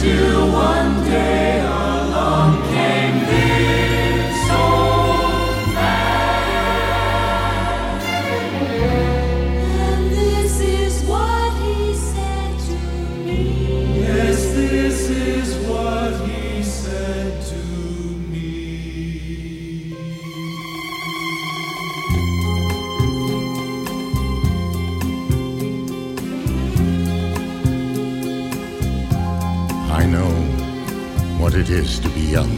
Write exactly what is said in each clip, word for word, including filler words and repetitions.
till one day along came this old man. And this is what he said to me. Yes, this is what he said to me. I know what it is to be young,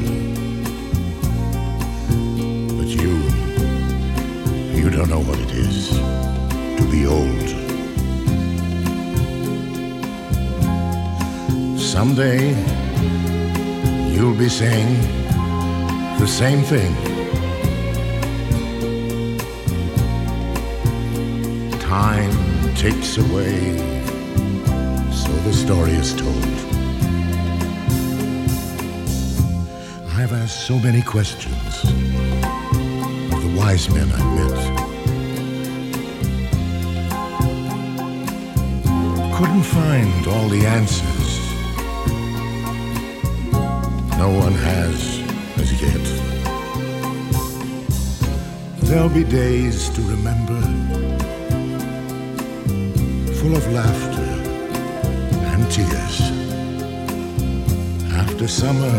but you, you don't know what it is to be old. Someday, you'll be saying the same thing. Time takes away, so the story is told. I've asked so many questions of the wise men I've met. Couldn't find all the answers. No one has as yet. There'll be days to remember, full of laughter and tears. After summer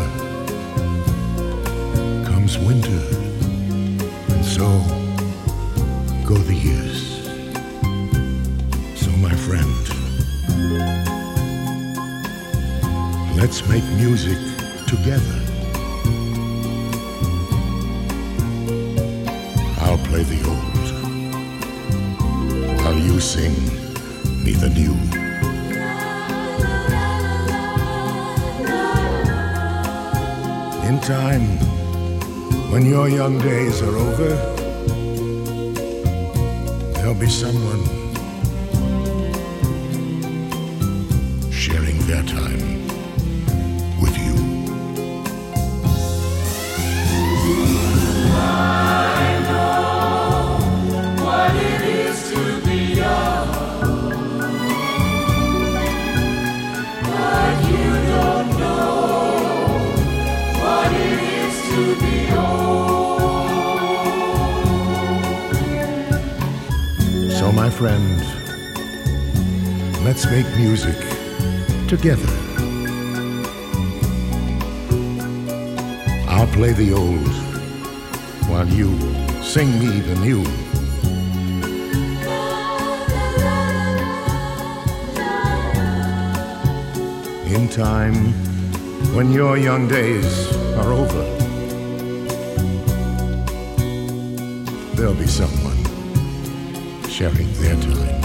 comes winter, and so go the years. So my friend, let's make music together. I'll play the old while you sing me the new. In time, when your young days are over, there'll be someone sharing their time with you. I know what it is to be young, but you don't know what it is to be old. So my friend, let's make music together. I'll play the old while you sing me the new. In time, when your young days are over, there'll be someone sharing their time